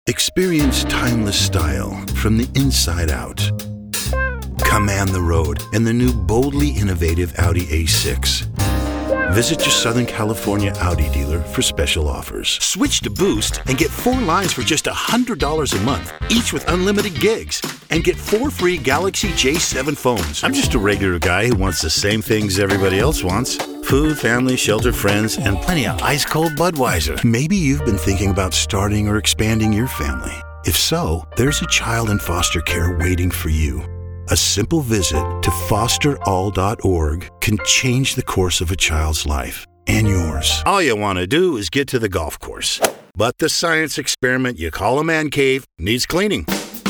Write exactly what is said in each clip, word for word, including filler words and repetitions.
Experience timeless style from the inside out. Command the road in the new boldly innovative Audi A six. Visit your Southern California Audi dealer for special offers. Switch to Boost and get four lines for just one hundred dollars a month, each with unlimited gigs. And get four free Galaxy J seven phones. I'm just a regular guy who wants the same things everybody else wants. Food, family, shelter, friends, and plenty of ice-cold Budweiser. Maybe you've been thinking about starting or expanding your family. If so, there's a child in foster care waiting for you. A simple visit to foster all dot org can change the course of a child's life and yours. All you want to do is get to the golf course. But the science experiment you call a man cave needs cleaning.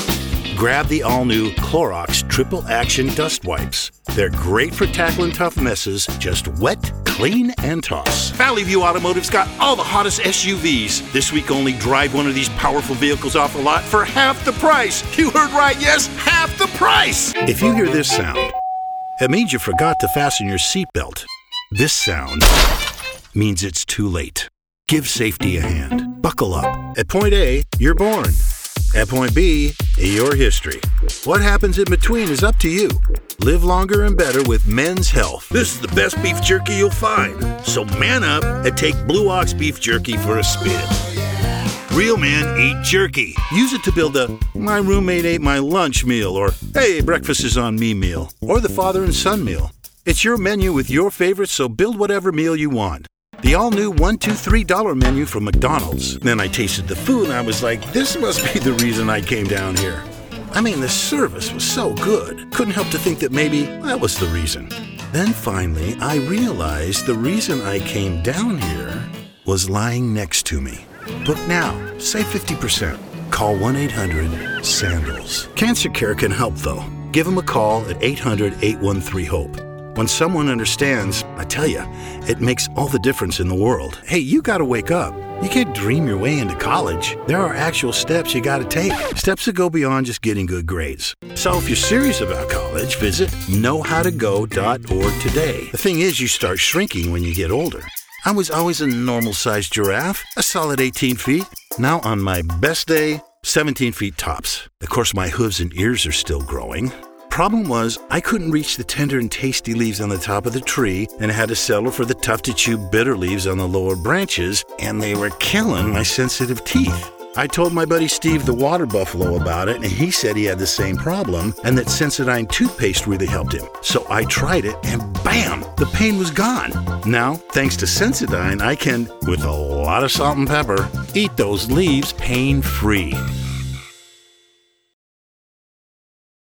Grab the all-new Clorox Triple Action Dust Wipes. They're great for tackling tough messes. Just wet, clean, and toss. Valley View Automotive's got all the hottest S U Vs. This week only drive one of these powerful vehicles off the lot for half the price. You heard right, yes, half the price! If you hear this sound, it means you forgot to fasten your seatbelt. This sound means it's too late. Give safety a hand. Buckle up. At point A, you're born. At point B, your history. What happens in between is up to you. Live longer and better with Men's Health. This is the best beef jerky you'll find. So man up and take Blue Ox beef jerky for a spin. Real men eat jerky. Use it to build a my roommate ate my lunch meal, or hey, breakfast is on me meal, or the father and son meal. It's your menu with your favorites, so build whatever meal you want. The all-new one, two, three dollar menu from McDonald's. Then I tasted the food and I was like, this must be the reason I came down here. I mean, the service was so good. Couldn't help to think that maybe that was the reason. Then finally, I realized the reason I came down here was lying next to me. Book now. Save fifty percent. Call one eight hundred SANDALS. Cancer Care can help, though. Give them a call at eight hundred, eight one three, HOPE. When someone understands, I tell you, it makes all the difference in the world. Hey, you gotta wake up. You can't dream your way into college. There are actual steps you gotta take. Steps that go beyond just getting good grades. So if you're serious about college, visit know how to go dot org today. The thing is, you start shrinking when you get older. I was always a normal-sized giraffe, a solid eighteen feet. Now on my best day, seventeen feet tops. Of course, my hooves and ears are still growing. Problem was, I couldn't reach the tender and tasty leaves on the top of the tree and had to settle for the tough-to-chew bitter leaves on the lower branches, and they were killing my sensitive teeth. I told my buddy Steve the water buffalo about it, and he said he had the same problem and that Sensodyne toothpaste really helped him. So I tried it, and bam, the pain was gone. Now, thanks to Sensodyne, I can, with a lot of salt and pepper, eat those leaves pain-free.